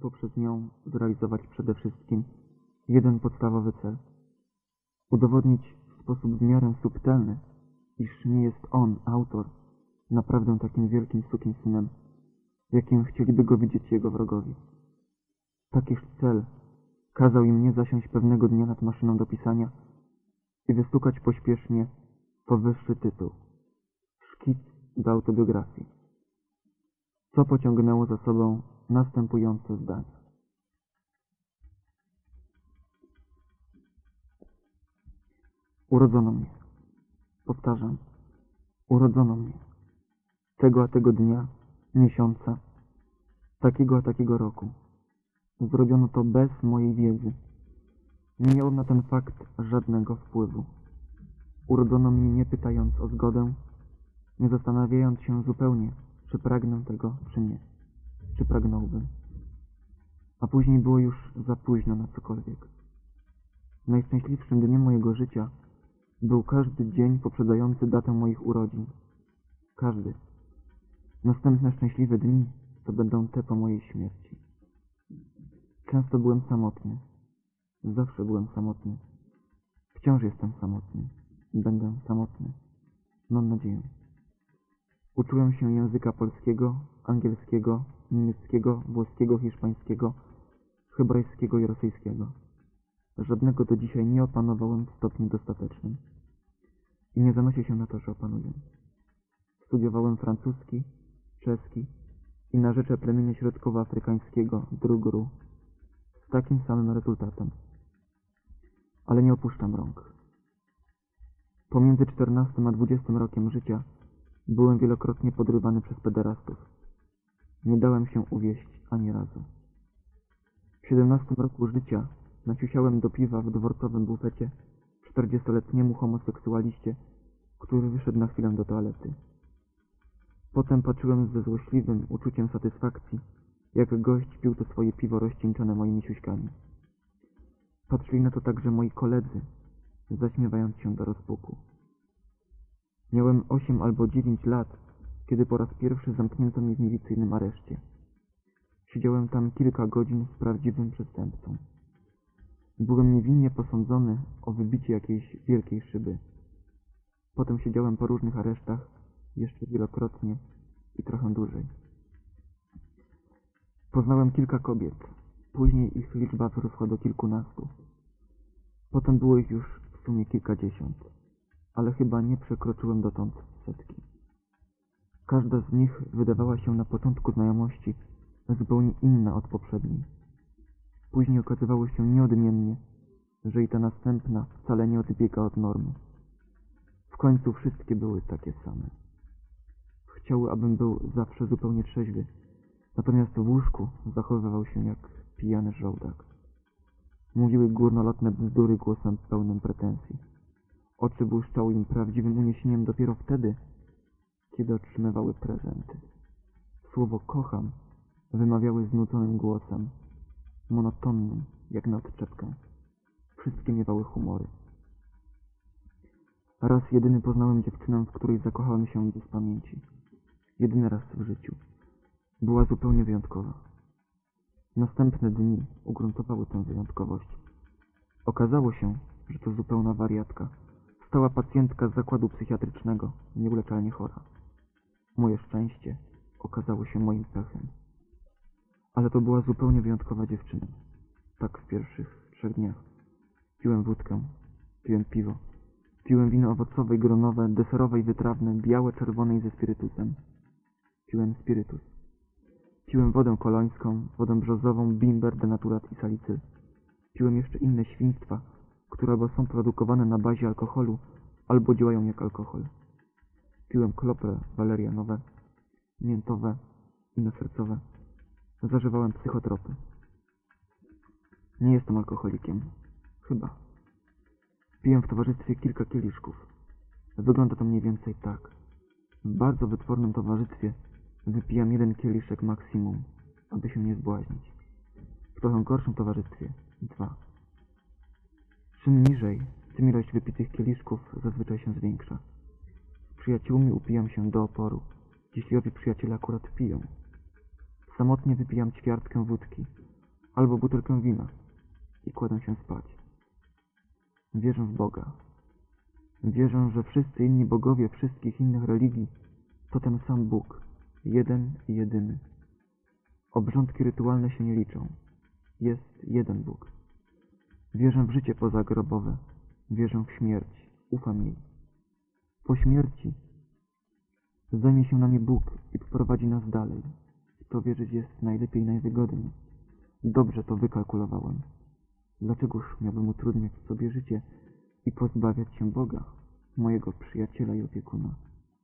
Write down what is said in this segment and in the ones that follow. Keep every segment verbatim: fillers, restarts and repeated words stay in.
poprzez nią zrealizować przede wszystkim jeden podstawowy cel. Udowodnić w sposób w miarę subtelny, iż nie jest on, autor, naprawdę takim wielkim sukinsynem, jakim chcieliby go widzieć jego wrogowie. Takiż cel kazał im nie zasiąść pewnego dnia nad maszyną do pisania i wystukać pośpiesznie powyższy tytuł – Szkic do autobiografii, co pociągnęło za sobą następujące zdania. Urodzono mnie. Powtarzam, urodzono mnie. Tego a tego dnia, miesiąca, takiego a takiego roku. Zrobiono to bez mojej wiedzy. Nie miałem na ten fakt żadnego wpływu. Urodzono mnie nie pytając o zgodę, nie zastanawiając się zupełnie, czy pragnę tego, czy nie, czy pragnąłbym. A później było już za późno na cokolwiek. Najszczęśliwszym dniem mojego życia był każdy dzień poprzedzający datę moich urodzin. Każdy. Następne szczęśliwe dni to będą te po mojej śmierci. Często byłem samotny. Zawsze byłem samotny. Wciąż jestem samotny. Będę samotny. Mam nadzieję. Uczyłem się języka polskiego, angielskiego, niemieckiego, włoskiego, hiszpańskiego, hebrajskiego i rosyjskiego. Żadnego do dzisiaj nie opanowałem w stopniu dostatecznym. I nie zanosi się na to, że opanuję. Studiowałem francuski, czeski i narzeczę plemienia środkowoafrykańskiego, drugru, z takim samym rezultatem. Ale nie opuszczam rąk. Pomiędzy czternastym a dwudziestym rokiem życia byłem wielokrotnie podrywany przez pederastów. Nie dałem się uwieść ani razu. W siedemnastym roku życia naciusiałem do piwa w dworcowym bufecie czterdziestoletniemu homoseksualiście, który wyszedł na chwilę do toalety. Potem patrzyłem ze złośliwym uczuciem satysfakcji, jak gość pił to swoje piwo rozcieńczone moimi siuśkami. Patrzyli na to także moi koledzy, zaśmiewając się do rozpuku. Miałem osiem albo dziewięć lat, kiedy po raz pierwszy zamknięto mnie w milicyjnym areszcie. Siedziałem tam kilka godzin z prawdziwym przestępcą. Byłem niewinnie posądzony o wybicie jakiejś wielkiej szyby. Potem siedziałem po różnych aresztach, jeszcze wielokrotnie i trochę dłużej. Poznałem kilka kobiet. Później ich liczba wzrosła do kilkunastu. Potem było ich już w sumie kilkadziesiąt, ale chyba nie przekroczyłem dotąd setki. Każda z nich wydawała się na początku znajomości zupełnie inna od poprzedniej. Później okazywało się nieodmiennie, że i ta następna wcale nie odbiega od normy. W końcu wszystkie były takie same. Chciały, abym był zawsze zupełnie trzeźwy, natomiast w łóżku zachowywał się jak pijany żołdak. Mówiły górnolotne bzdury głosem pełnym pretensji. Oczy błyszczały im prawdziwym uniesieniem dopiero wtedy, kiedy otrzymywały prezenty. Słowo kocham wymawiały znudzonym głosem, monotonnym jak na odczepkę. Wszystkie miewały humory. Raz jedyny poznałem dziewczynę, w której zakochałem się bez pamięci. Jedyny raz w życiu. Była zupełnie wyjątkowa. Następne dni ugruntowały tę wyjątkowość. Okazało się, że to zupełna wariatka. Stała pacjentka z zakładu psychiatrycznego, nieuleczalnie chora. Moje szczęście okazało się moim pechem. Ale to była zupełnie wyjątkowa dziewczyna. Tak w pierwszych trzech dniach. Piłem wódkę, piłem piwo, piłem wino owocowe i gronowe, deserowe i wytrawne, białe, czerwone i ze spirytusem. Piłem spirytus. Piłem wodę kolońską, wodę brzozową, bimber, denaturat i salicyl. Piłem jeszcze inne świństwa, które albo są produkowane na bazie alkoholu, albo działają jak alkohol. Piłem klopre walerianowe, miętowe, innosercowe. Zażywałem psychotropy. Nie jestem alkoholikiem. Chyba. Piję w towarzystwie kilka kieliszków. Wygląda to mniej więcej tak. W bardzo wytwornym towarzystwie wypijam jeden kieliszek maksimum, aby się nie zbłaźnić. W trochę gorszym towarzystwie dwa. Czym niżej, tym ilość wypitych kieliszków zazwyczaj się zwiększa. Z przyjaciółmi upijam się do oporu, jeśli owi przyjaciele akurat piją. Samotnie wypijam ćwiartkę wódki, albo butelkę wina i kładę się spać. Wierzę w Boga. Wierzę, że wszyscy inni bogowie wszystkich innych religii to ten sam Bóg, jeden i jedyny. Obrządki rytualne się nie liczą. Jest jeden Bóg. Wierzę w życie pozagrobowe. Wierzę w śmierć. Ufam jej. Po śmierci zajmie się nami Bóg i wprowadzi nas dalej. W to wierzyć jest najlepiej i najwygodniej. Dobrze to wykalkulowałem. Dlaczegoż miałbym utrudniać sobie życie i pozbawiać się Boga, mojego przyjaciela i opiekuna?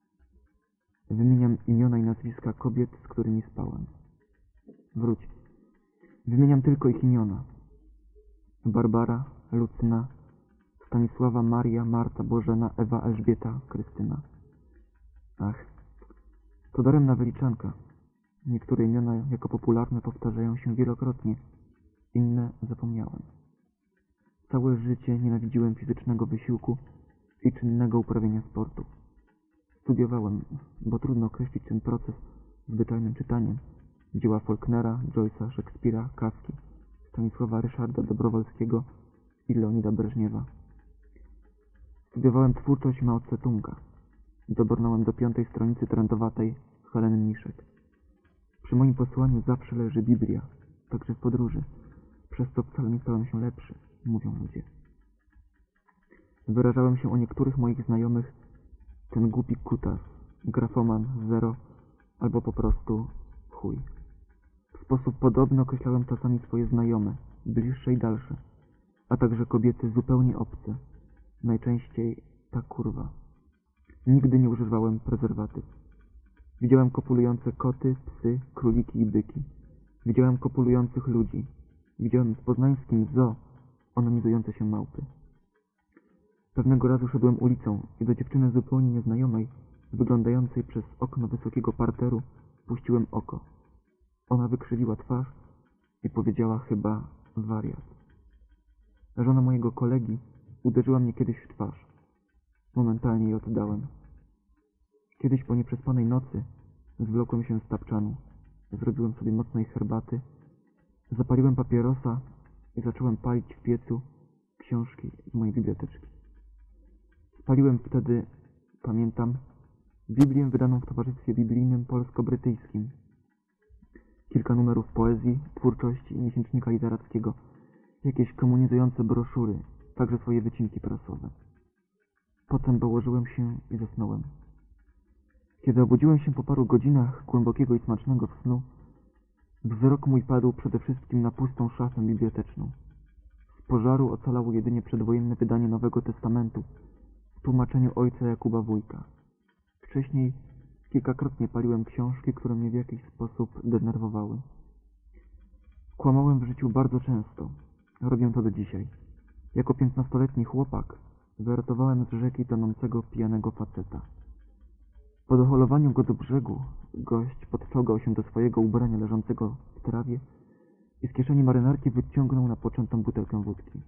Wymieniam imiona i nazwiska kobiet, z którymi spałem. Wróć. Wymieniam tylko ich imiona. Barbara, Lucyna, Stanisława, Maria, Marta, Bożena, Ewa, Elżbieta, Krystyna. Ach, to daremna wyliczanka. Niektóre imiona jako popularne powtarzają się wielokrotnie, inne zapomniałem. Całe życie nienawidziłem fizycznego wysiłku i czynnego uprawiania sportu. Studiowałem, bo trudno określić ten proces zwyczajnym czytaniem, dzieła Faulknera, Joyce'a, Szekspira, Kafki, Stanisława Ryszarda Dobrowolskiego i Leonida Breżniewa. Studiowałem twórczość Mao Tse-tunga. Dobrnąłem do piątej stronicy trendowatej Heleny Mniszek. Przy moim posłaniu zawsze leży Biblia, także w podróży, przez co wcale nie stałem się lepszy, mówią ludzie. Wyrażałem się o niektórych moich znajomych ten głupi kutas, grafoman, zero, albo po prostu chuj. W sposób podobny określałem czasami swoje znajome, bliższe i dalsze, a także kobiety zupełnie obce, najczęściej ta kurwa. Nigdy nie używałem prezerwatyw. Widziałem kopulujące koty, psy, króliki i byki. Widziałem kopulujących ludzi. Widziałem w poznańskim zoo onanizujące się małpy. Pewnego razu szedłem ulicą i do dziewczyny zupełnie nieznajomej, wyglądającej przez okno wysokiego parteru, puściłem oko. Ona wykrzywiła twarz i powiedziała chyba wariat. Żona mojego kolegi uderzyła mnie kiedyś w twarz. Momentalnie jej oddałem. Kiedyś po nieprzespanej nocy zwlokłem się z tapczanu, zrobiłem sobie mocnej herbaty, zapaliłem papierosa i zacząłem palić w piecu książki z mojej biblioteczki. Spaliłem wtedy, pamiętam, Biblię wydaną w Towarzystwie Biblijnym Polsko-Brytyjskim, kilka numerów poezji, twórczości i miesięcznika literackiego, jakieś komunizujące broszury, także swoje wycinki prasowe. Potem położyłem się i zasnąłem. Kiedy obudziłem się po paru godzinach głębokiego i smacznego snu, wzrok mój padł przede wszystkim na pustą szafę biblioteczną. Z pożaru ocalało jedynie przedwojenne wydanie Nowego Testamentu w tłumaczeniu ojca Jakuba Wójka. Wcześniej kilkakrotnie paliłem książki, które mnie w jakiś sposób denerwowały. Kłamałem w życiu bardzo często. Robię to do dzisiaj. Jako piętnastoletni chłopak wyratowałem z rzeki tonącego pijanego faceta. Po doholowaniu go do brzegu gość podczołgał się do swojego ubrania leżącego w trawie i z kieszeni marynarki wyciągnął napoczętą butelkę wódki.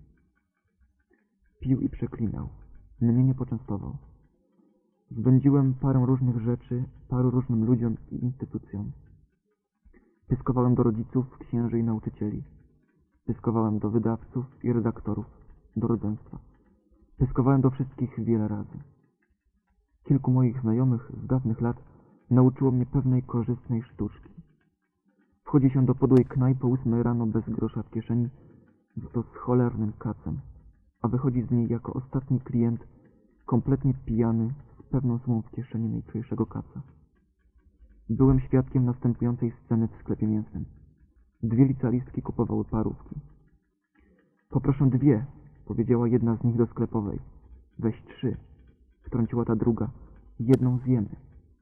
Pił i przeklinał. Mnie nie poczęstował. Zbędziłem parę różnych rzeczy paru różnym ludziom i instytucjom. Pyskowałem do rodziców, księży i nauczycieli. Pyskowałem do wydawców i redaktorów, do rodzeństwa. Pyskowałem do wszystkich wiele razy. Kilku moich znajomych z dawnych lat nauczyło mnie pewnej korzystnej sztuczki. Wchodzi się do podłej knajpy o ósmej rano bez grosza w kieszeni, za to z cholernym kacem, a wychodzi z niej jako ostatni klient, kompletnie pijany, z pewną sumą w kieszeni najczulejszego kaca. Byłem świadkiem następującej sceny w sklepie mięsnym. Dwie licealistki kupowały parówki. Poproszę dwie, powiedziała jedna z nich do sklepowej. Weź trzy, wtrąciła ta druga. Jedną zjemy.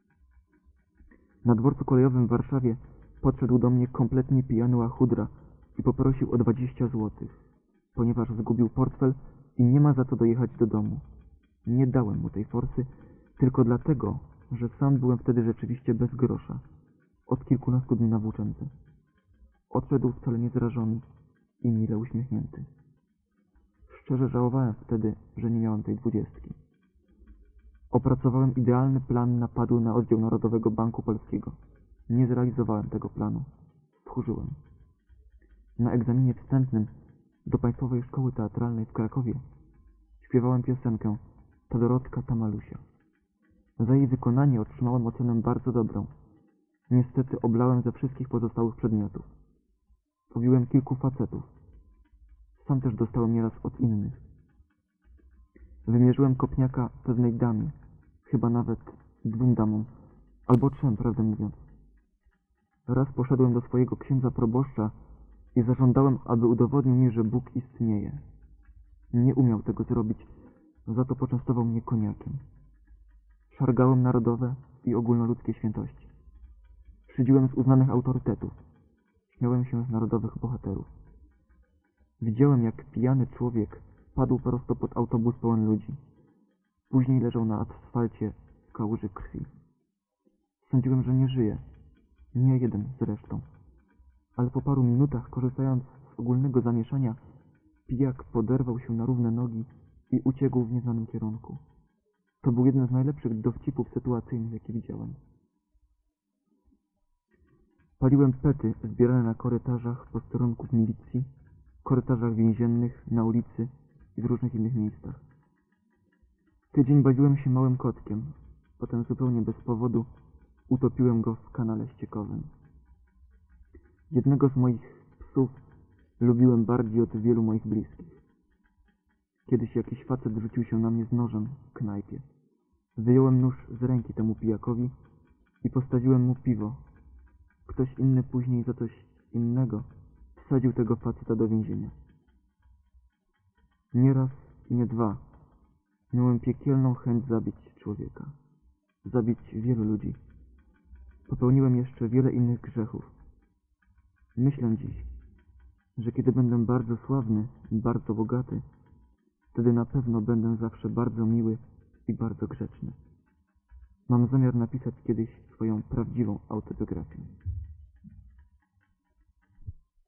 Na dworcu kolejowym w Warszawie podszedł do mnie kompletnie pijany łachudra i poprosił o dwadzieścia złotych, ponieważ zgubił portfel i nie ma za co dojechać do domu. Nie dałem mu tej forsy, tylko dlatego, że sam byłem wtedy rzeczywiście bez grosza, od kilkunastu dni na włóczędze. Odszedł wcale nie zrażony i mile uśmiechnięty. Szczerze żałowałem wtedy, że nie miałem tej dwudziestki. Opracowałem idealny plan napadu na oddział Narodowego Banku Polskiego. Nie zrealizowałem tego planu. Stchórzyłem. Na egzaminie wstępnym do Państwowej Szkoły Teatralnej w Krakowie śpiewałem piosenkę Ta Dorotka, ta Malusia. Za jej wykonanie otrzymałem ocenę bardzo dobrą. Niestety oblałem ze wszystkich pozostałych przedmiotów. Pobiłem kilku facetów. Sam też dostałem nieraz od innych. Wymierzyłem kopniaka pewnej damie, chyba nawet dwóm damom, albo trzem, prawdę mówiąc. Raz poszedłem do swojego księdza proboszcza i zażądałem, aby udowodnił mi, że Bóg istnieje. Nie umiał tego zrobić, za to poczęstował mnie koniakiem. Szargałem narodowe i ogólnoludzkie świętości. Szydziłem z uznanych autorytetów. Śmiałem się z narodowych bohaterów. Widziałem, jak pijany człowiek padł prosto pod autobus pełen ludzi. Później leżał na asfalcie w kałuży krwi. Sądziłem, że nie żyje. Nie jeden zresztą. Ale po paru minutach, korzystając z ogólnego zamieszania, pijak poderwał się na równe nogi i uciekł w nieznanym kierunku. To był jeden z najlepszych dowcipów sytuacyjnych, jakie widziałem. Paliłem pety zbierane na korytarzach posterunków milicji, korytarzach więziennych, na ulicy i w różnych innych miejscach. Tydzień bawiłem się małym kotkiem, potem zupełnie bez powodu utopiłem go w kanale ściekowym. Jednego z moich psów lubiłem bardziej od wielu moich bliskich. Kiedyś jakiś facet rzucił się na mnie z nożem w knajpie. Wyjąłem nóż z ręki temu pijakowi i postawiłem mu piwo. Ktoś inny później za coś innego wsadził tego faceta do więzienia. Nie raz i nie dwa miałem piekielną chęć zabić człowieka. Zabić wielu ludzi. Popełniłem jeszcze wiele innych grzechów. Myślę dziś, że kiedy będę bardzo sławny i bardzo bogaty, wtedy na pewno będę zawsze bardzo miły i bardzo grzeczny. Mam zamiar napisać kiedyś swoją prawdziwą autobiografię.